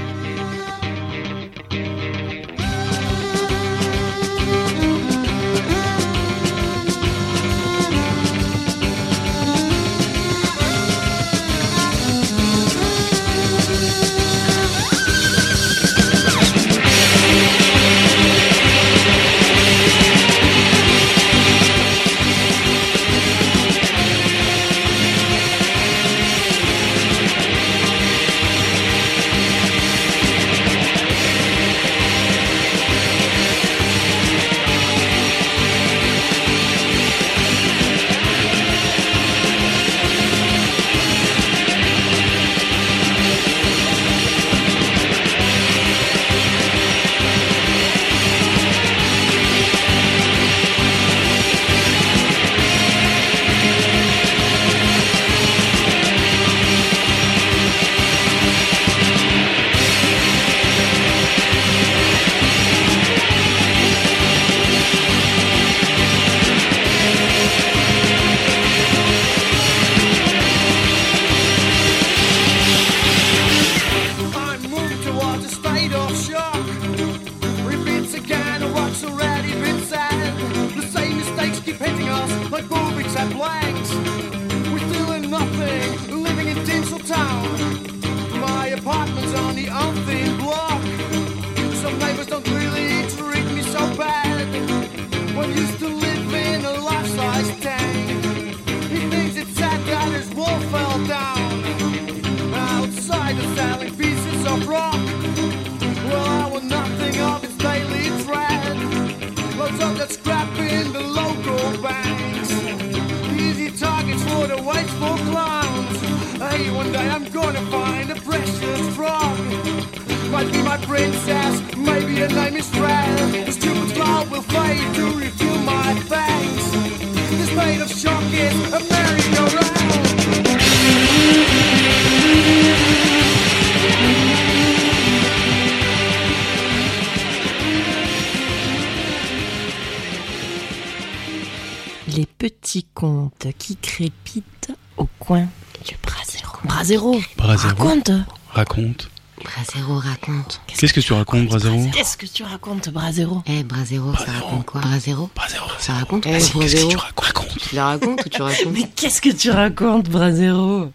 Les petits contes qui crépitent au coin du brasero. Brasero, Brasero. raconte. Raconte. Brasero raconte. Qu'est-ce que tu racontes, Brasero? Qu'est-ce que tu racontes, Brasero? Eh, Brasero, ça raconte quoi? Brasero? Brasero, ça raconte Eh, quoi? qu'est-ce que Brasero, tu racontes? tu la racontes ou tu racontes? Mais qu'est-ce que tu racontes, Brasero?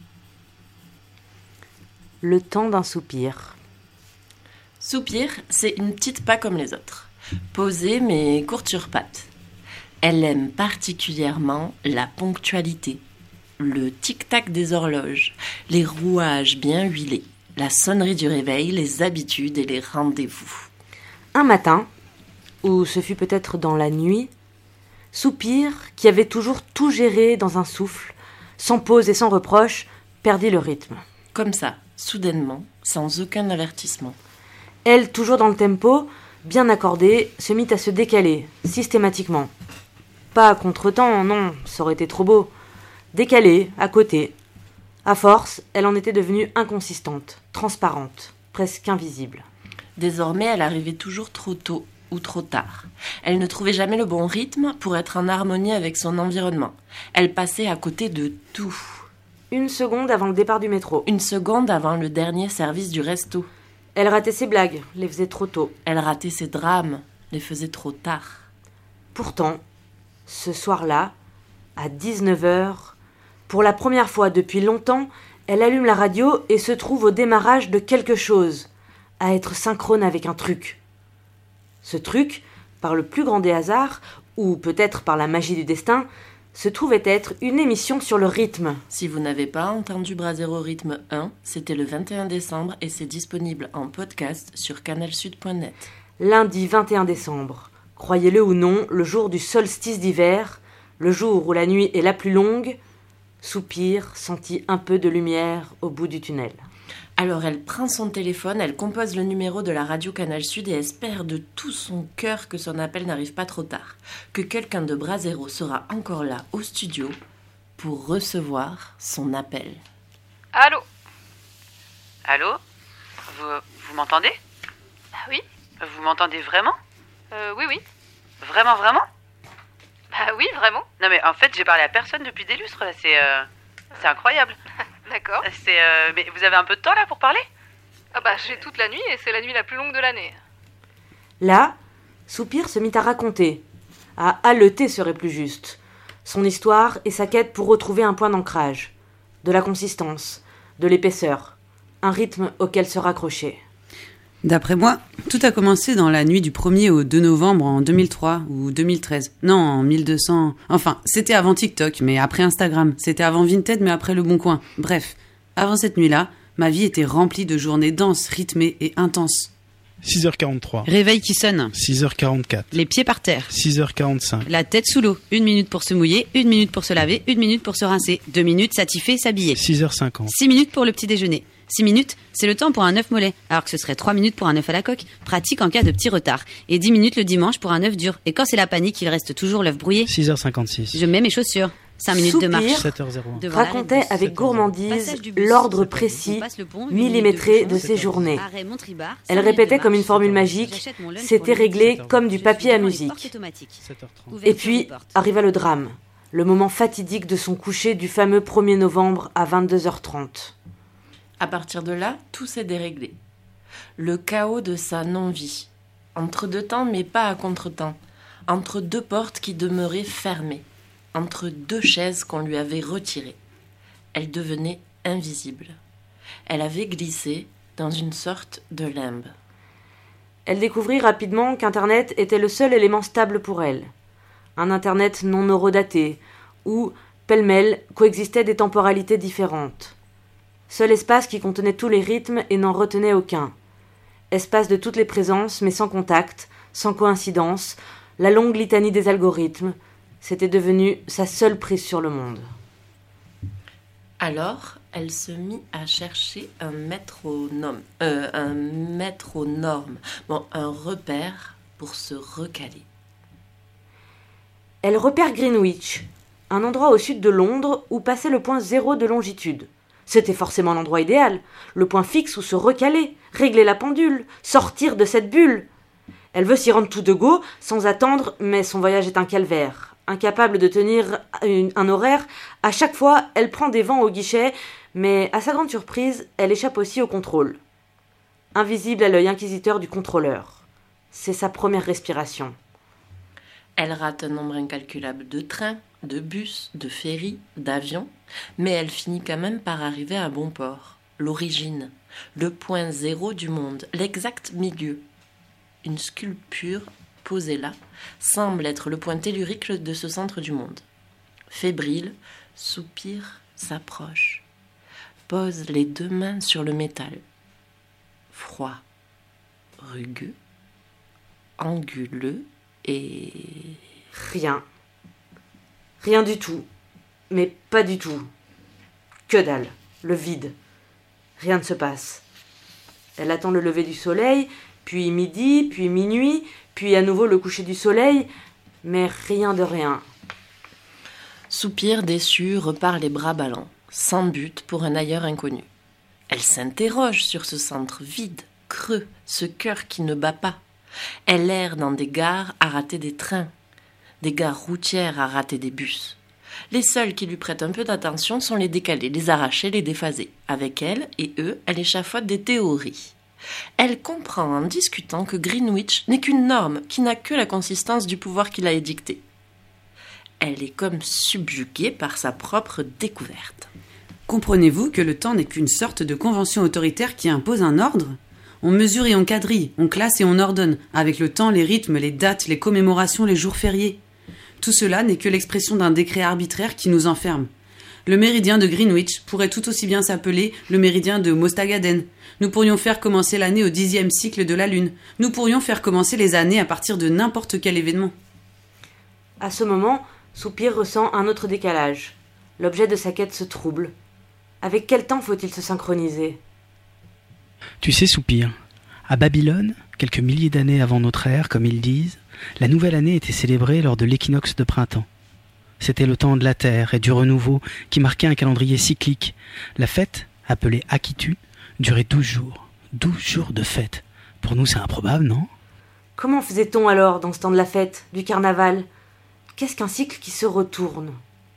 Le temps d'un soupir. Soupir, c'est une petite pas comme les autres. Posée mais courte sur pattes. Elle aime particulièrement la ponctualité, le tic-tac des horloges, les rouages bien huilés, la sonnerie du réveil, les habitudes et les rendez-vous. Un matin, ou ce fut peut-être dans la nuit, Soupir, qui avait toujours tout géré dans un souffle, sans pause et sans reproche, perdit le rythme. Comme ça, soudainement, sans aucun avertissement. Elle, toujours dans le tempo, bien accordée, se mit à se décaler, systématiquement. Pas à contre-temps, non, ça aurait été trop beau. Décalée, à côté. À force, elle en était devenue inconsistante, transparente, presque invisible. Désormais, elle arrivait toujours trop tôt ou trop tard. Elle ne trouvait jamais le bon rythme pour être en harmonie avec son environnement. Elle passait à côté de tout. Une seconde avant le départ du métro. Une seconde avant le dernier service du resto. Elle ratait ses blagues, les faisait trop tôt. Elle ratait ses drames, les faisait trop tard. Pourtant, ce soir-là, à dix-neuf heures, pour la première fois depuis longtemps, elle allume la radio et se trouve au démarrage de quelque chose, à être synchrone avec un truc. Ce truc, par le plus grand des hasards, ou peut-être par la magie du destin, se trouvait être une émission sur le rythme. Si vous n'avez pas entendu Brasero Rythme un, c'était le vingt et un décembre et c'est disponible en podcast sur canal sud point net. Lundi vingt et un décembre. Croyez-le ou non, le jour du solstice d'hiver, le jour où la nuit est la plus longue, Soupir sentit un peu de lumière au bout du tunnel. Alors elle prend son téléphone, elle compose le numéro de la radio Canal Sud et espère de tout son cœur que son appel n'arrive pas trop tard, que quelqu'un de Brasero sera encore là au studio pour recevoir son appel. Allô? Allô? Vous, vous m'entendez? Ah oui? Vous m'entendez vraiment? Euh, oui, oui. Vraiment, vraiment? Bah oui, vraiment? Non mais en fait, j'ai parlé à personne depuis des lustres, là, c'est... Euh... C'est incroyable. D'accord. C'est... Euh... Mais vous avez un peu de temps, là, pour parler? Ah bah, j'ai toute la nuit et c'est la nuit la plus longue de l'année. Là, Soupir se mit à raconter, à haleter serait plus juste, son histoire et sa quête pour retrouver un point d'ancrage, de la consistance, de l'épaisseur, un rythme auquel se raccrocher. D'après moi, tout a commencé dans la nuit du premier au deux novembre en deux mille trois ou deux mille treize. Non, en mille deux cents... Enfin, c'était avant TikTok, mais après Instagram. C'était avant Vinted, mais après Le Bon Coin. Bref, avant cette nuit-là, ma vie était remplie de journées denses, rythmées et intenses. six heures quarante-trois. Réveil qui sonne. six heures quarante-quatre. Les pieds par terre. six heures quarante-cinq. La tête sous l'eau. Une minute pour se mouiller, une minute pour se laver, une minute pour se rincer. Deux minutes, s'attifer, s'habiller. six heures cinquante. Six minutes pour le petit déjeuner. Six minutes, c'est le temps pour un œuf mollet, alors que ce serait trois minutes pour un œuf à la coque, pratique en cas de petit retard. Et dix minutes le dimanche pour un œuf dur. Et quand c'est la panique, il reste toujours l'œuf brouillé. six heures cinquante-six. Je mets mes chaussures. cinq minutes Soupir de marche. sept heures zéro un. Racontait avec gourmandise l'ordre précis, millimétré de ses journées. Elle répétait comme une formule magique, c'était réglé comme du papier à musique. Et puis arriva le drame, le moment fatidique de son coucher du fameux premier novembre à vingt-deux heures trente. À partir de là, tout s'est déréglé. Le chaos de sa non-vie. Entre deux temps, mais pas à contre-temps. Entre deux portes qui demeuraient fermées. Entre deux chaises qu'on lui avait retirées. Elle devenait invisible. Elle avait glissé dans une sorte de limbe. Elle découvrit rapidement qu'Internet était le seul élément stable pour elle. Un Internet non neurodaté, où, pêle-mêle, coexistaient des temporalités différentes. Seul espace qui contenait tous les rythmes et n'en retenait aucun. Espace de toutes les présences, mais sans contact, sans coïncidence, la longue litanie des algorithmes, c'était devenu sa seule prise sur le monde. Alors, elle se mit à chercher un métronome, euh, un métronome, bon, un repère pour se recaler. Elle repère Greenwich, un endroit au sud de Londres où passait le point zéro de longitude. C'était forcément l'endroit idéal, le point fixe où se recaler, régler la pendule, sortir de cette bulle. Elle veut s'y rendre tout de go, sans attendre, mais son voyage est un calvaire. Incapable de tenir une, un horaire, à chaque fois, elle prend des vents au guichet, mais à sa grande surprise, elle échappe aussi au contrôle. Invisible à l'œil inquisiteur du contrôleur. C'est sa première respiration. Elle rate un nombre incalculable de trains, de bus, de ferries, d'avions, mais elle finit quand même par arriver à bon port. L'origine, le point zéro du monde, l'exact milieu. Une sculpture posée là semble être le point tellurique de ce centre du monde. Fébrile, Soupir s'approche, pose les deux mains sur le métal. Froid, rugueux, anguleux et... Rien. Rien du tout. Mais pas du tout. Que dalle. Le vide. Rien ne se passe. Elle attend le lever du soleil, puis midi, puis minuit, puis à nouveau le coucher du soleil, mais rien de rien. Soupir déçu repart les bras ballants, sans but pour un ailleurs inconnu. Elle s'interroge sur ce centre vide, creux, ce cœur qui ne bat pas. Elle erre dans des gares à rater des trains, des gares routières à rater des bus. Les seuls qui lui prêtent un peu d'attention sont les décalés, les arrachés, les déphasés. Avec elle et eux, elle échafaude des théories. Elle comprend en discutant que Greenwich n'est qu'une norme qui n'a que la consistance du pouvoir qu'il a édicté. Elle est comme subjuguée par sa propre découverte. Comprenez-vous que le temps n'est qu'une sorte de convention autoritaire qui impose un ordre ? On mesure et on quadrille, on classe et on ordonne, avec le temps, les rythmes, les dates, les commémorations, les jours fériés. Tout cela n'est que l'expression d'un décret arbitraire qui nous enferme. Le méridien de Greenwich pourrait tout aussi bien s'appeler le méridien de Mostagaden. Nous pourrions faire commencer l'année au dixième cycle de la Lune. Nous pourrions faire commencer les années à partir de n'importe quel événement. À ce moment, Soupir ressent un autre décalage. L'objet de sa quête se trouble. Avec quel temps faut-il se synchroniser ? Tu sais, Soupir, à Babylone, quelques milliers d'années avant notre ère, comme ils disent, la nouvelle année était célébrée lors de l'équinoxe de printemps. C'était le temps de la terre et du renouveau qui marquait un calendrier cyclique. La fête, appelée Akitu, durait douze jours. Douze jours de fête. Pour nous, c'est improbable, non ? Comment faisait-on alors dans ce temps de la fête, du carnaval ? Qu'est-ce qu'un cycle qui se retourne ?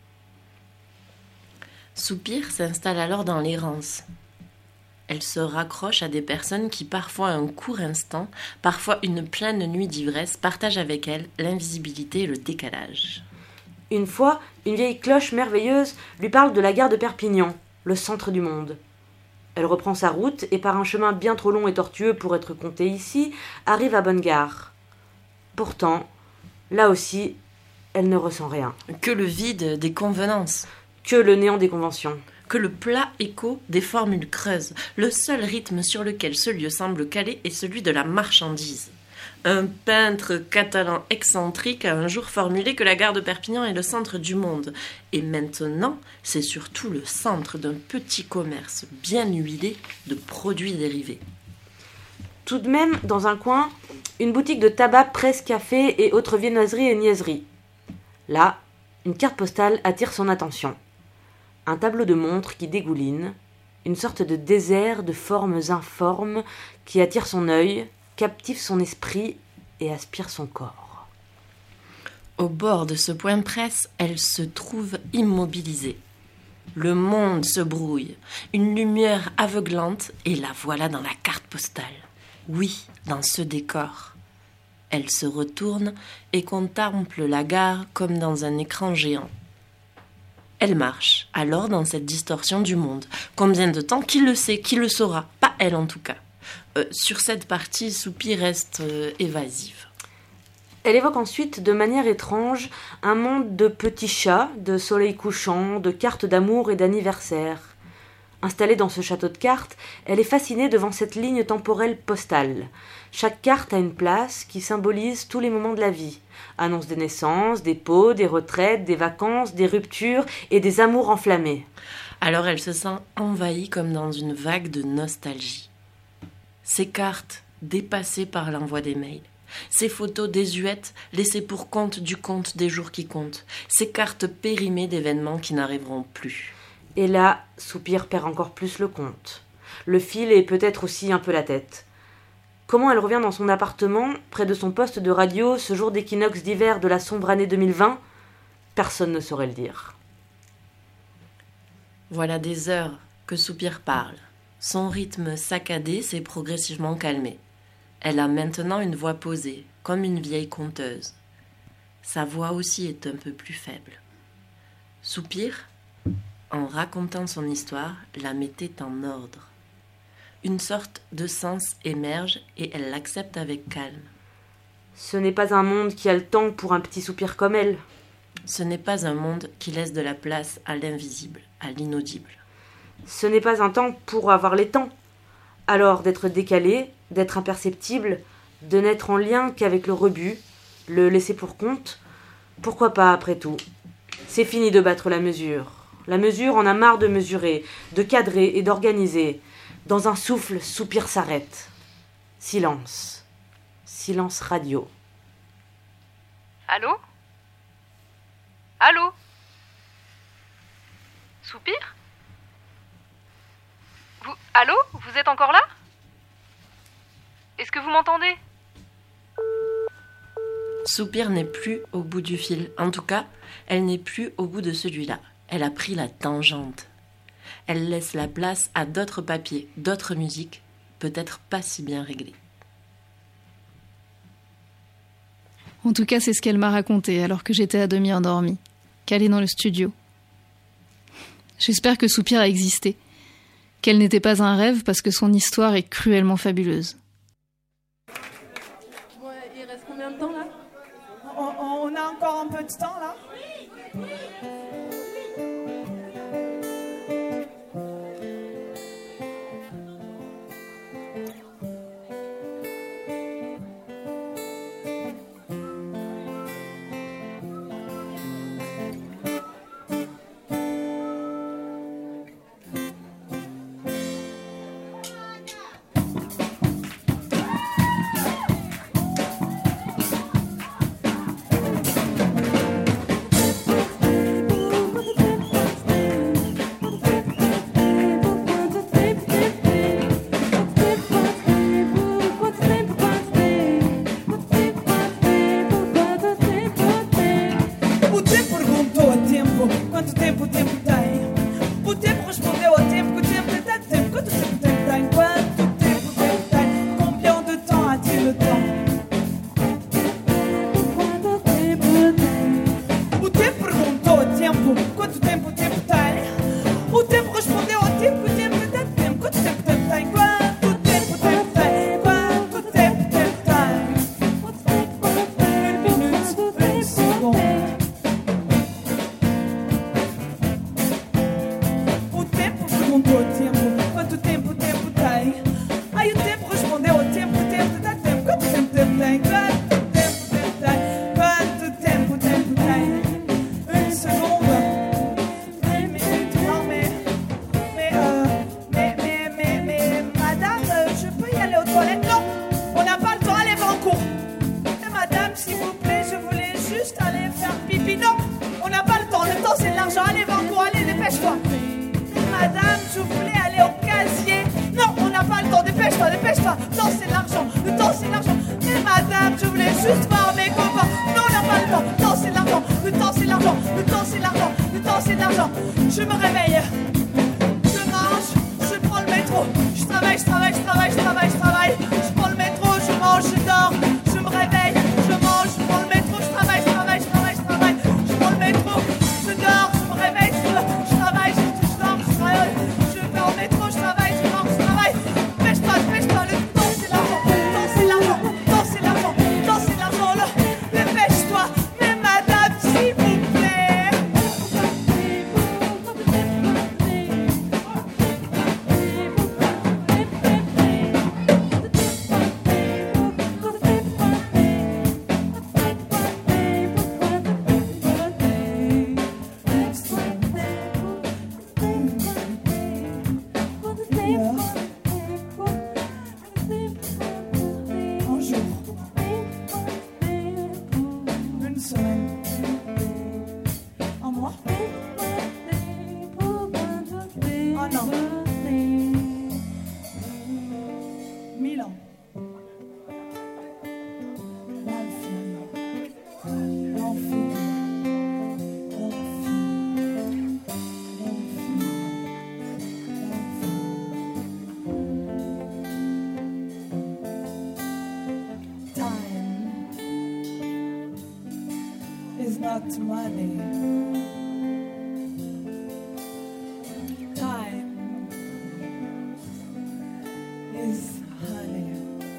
Soupir s'installe alors dans l'errance. Elle se raccroche à des personnes qui, parfois un court instant, parfois une pleine nuit d'ivresse, partagent avec elle l'invisibilité et le décalage. Une fois, une vieille cloche merveilleuse lui parle de la gare de Perpignan, le centre du monde. Elle reprend sa route et par un chemin bien trop long et tortueux pour être compté ici, arrive à Bonne-Gare. Pourtant, là aussi, elle ne ressent rien. Que le vide des convenances. Que le néant des conventions. Que le plat écho des formules creuses. Le seul rythme sur lequel ce lieu semble calé est celui de la marchandise. Un peintre catalan excentrique a un jour formulé que la gare de Perpignan est le centre du monde. Et maintenant, c'est surtout le centre d'un petit commerce bien huilé de produits dérivés. Tout de même, dans un coin, une boutique de tabac, presse, café et autres viennoiseries et niaiseries. Là, une carte postale attire son attention. Un tableau de montre qui dégouline, une sorte de désert de formes informes qui attire son œil, captive son esprit et aspire son corps. Au bord de ce point presse, elle se trouve immobilisée. Le monde se brouille, une lumière aveuglante, et la voilà dans la carte postale. Oui, dans ce décor. Elle se retourne et contemple la gare comme dans un écran géant. Elle marche, alors dans cette distorsion du monde. Combien de temps ? Qui le sait ? Qui le saura ? Pas elle en tout cas. Euh, sur cette partie, Soupir reste euh, évasive. Elle évoque ensuite, de manière étrange, un monde de petits chats, de soleil couchant, de cartes d'amour et d'anniversaire. Installée dans ce château de cartes, elle est fascinée devant cette ligne temporelle postale. Chaque carte a une place qui symbolise tous les moments de la vie. Annonce des naissances, des pots, des retraites, des vacances, des ruptures et des amours enflammés. Alors elle se sent envahie comme dans une vague de nostalgie. Ces cartes, dépassées par l'envoi des mails. Ces photos désuètes, laissées pour compte du compte des jours qui comptent. Ces cartes périmées d'événements qui n'arriveront plus. Et là, Soupir perd encore plus le compte. Le fil et peut-être aussi un peu la tête. Comment elle revient dans son appartement, près de son poste de radio, ce jour d'équinoxe d'hiver de la sombre année deux mille vingt, personne ne saurait le dire. Voilà des heures que Soupir parle. Son rythme saccadé s'est progressivement calmé. Elle a maintenant une voix posée, comme une vieille conteuse. Sa voix aussi est un peu plus faible. Soupir, en racontant son histoire, la mettait en ordre. Une sorte de sens émerge et elle l'accepte avec calme. Ce n'est pas un monde qui a le temps pour un petit soupir comme elle. Ce n'est pas un monde qui laisse de la place à l'invisible, à l'inaudible. Ce n'est pas un temps pour avoir les temps. Alors d'être décalé, d'être imperceptible, de n'être en lien qu'avec le rebut, le laisser pour compte, pourquoi pas après tout ? C'est fini de battre la mesure. La mesure en a marre de mesurer, de cadrer et d'organiser. Dans un souffle, Soupir s'arrête. Silence. Silence radio. Allô ? Allô ? Soupir ? Vous... Allô ? Vous êtes encore là ? Est-ce que vous m'entendez ? Soupir n'est plus au bout du fil. En tout cas, elle n'est plus au bout de celui-là. Elle a pris la tangente. Elle laisse la place à d'autres papiers, d'autres musiques, peut-être pas si bien réglées. En tout cas, c'est ce qu'elle m'a raconté alors que j'étais à demi endormie, calée dans le studio. J'espère que Soupir a existé, qu'elle n'était pas un rêve parce que son histoire est cruellement fabuleuse. Bon, il reste combien de temps là ? on, on a encore un peu de temps là ? juste voir mes copains. Non, on n'a pas le temps. Le temps c'est l'argent, le temps c'est l'argent, le temps c'est l'argent, le temps c'est l'argent. Je me réveille, je mange, je prends le métro. Je travaille, je travaille, je travaille, je travaille, je travaille. Je prends le métro, je mange, je dors. Je me réveille, je mange, je prends le métro. Je travaille, je travaille, je travaille, je travaille. Je prends le métro, je dors, je me réveille, je, je travaille, je, je dors, je travaille. Je vais au métro, je travaille, je dors, je travaille. Pêche-toi, pêche-toi, le temps c'est l'argent, le temps c'est l'argent, le temps c'est l'argent, le temps c'est l'argent. Le, dépêche-toi, mais madame, s'il vous plaît. Un jour, une semaine, un mois, un an, mille ans. L'infini, l'infini, Time is not money. Time is honey.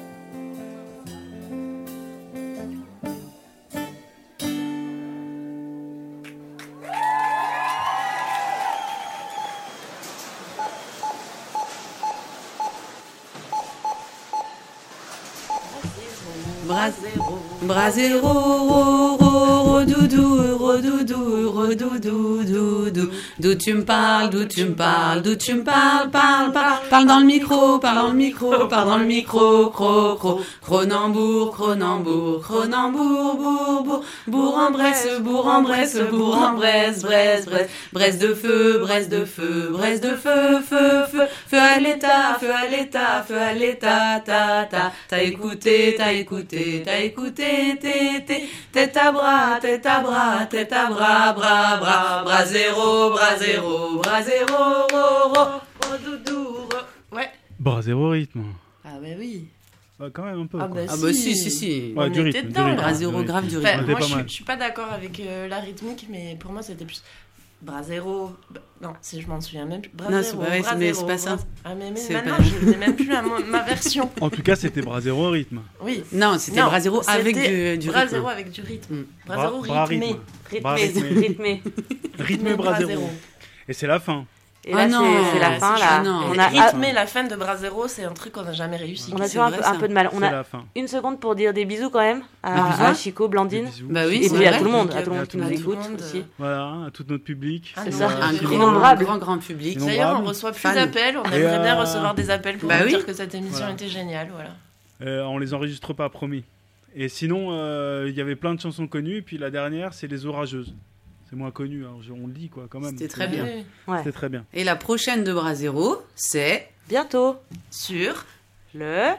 Brasero, brasero, ro, ro, ro, doudou, ro, doudou, ro, doudou, doudou. D'où tu me parles, d'où tu me parles, d'où tu me parles, parle, parle, parle dans le micro, parle dans le micro, parle dans le micro, cro, cro, Cronambourg, Cronambourg, Cronambourg, bourg, bourg, Bourg-en-Bresse, Bourg-en-Bresse, Bourg-en-Bresse, Bresse, Bresse, Bresse de feu, Bresse de feu, Bresse de feu, feu, feu, feu à l'état, feu à l'état, feu à l'état, ta, ta, t'as écouté, t'as écouté, t'as écouté, t'es, t'es, tête à bras, tête à bras, tête à bras, bras, bras, bras zéro, bras zéro, bras zéro, ro, ro, ro, doudou, ro. Ouais. Bras zéro rythme. Ah bah oui. Bah, quand même un peu. Ah quoi. bah, Ah bah si, si, si. Ouais, On du était rythme, dedans, du rythme. là. Bras zéro grave du rythme. Enfin, C'était moi, pas je, mal. suis- je suis pas d'accord avec euh, la rythmique, mais pour moi, c'était plus bras zéro. bah, non, si je m'en souviens même plus. Bras Non, zéro, c'est pas- ouais, bras mais zéro, c'est pas ça. bras- Ah, mais, mais C'est maintenant, pas- je n'ai même plus la, mo- ma version. En tout cas, c'était bras zéro rythme. Oui. Non, c'était Non, bras zéro avec c'était du, du bras rythme. zéro avec du rythme. Mm. Bras Bras- zéro bras rythmé. rythme. Bras Rythmé, rythmé. rythmé. Rythmé bras zéro. Et c'est la fin. Et là, Ah non, c'est- c'est la fin, c'est là. chaud. non. On Et a, rythmer la fin de bras zéro, c'est un truc qu'on n'a jamais réussi. on a C'est toujours un, vrai, peu, ça. un peu de mal. On C'est a la fin. une seconde pour dire des bisous quand même Des à, bisous. à Chico, Blandine. Bisous. Bah oui, Et c'est puis à vrai. tout le monde, Donc, à tout le monde qui à nous tout le écoute monde. aussi. Voilà, à tout notre public. Ah C'est non, ça. Un je- grand, Innombrable. grand, grand public. Innombrable. D'ailleurs, on reçoit plus Fan. d'appels. On Et aimerait bien euh, recevoir des appels pour bah nous oui. dire que cette émission Voilà. était géniale. Voilà. Euh, on les enregistre pas, promis. Et sinon, euh, il y avait plein de chansons connues. Et puis la dernière, c'est Les Orageuses. C'est moins connu, hein, je- on le dit quoi, quand même. C'était très bien. Oui. Ouais. C'était très bien. Et la prochaine de bras zéro, c'est Bientôt. Sur Le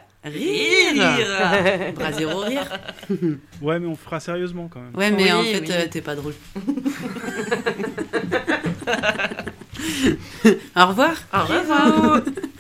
rire. Bras zéro rire. Ouais, mais on fera sérieusement quand même. Ouais, mais Oui, en fait, oui. euh, t'es pas drôle. Au revoir. Au revoir.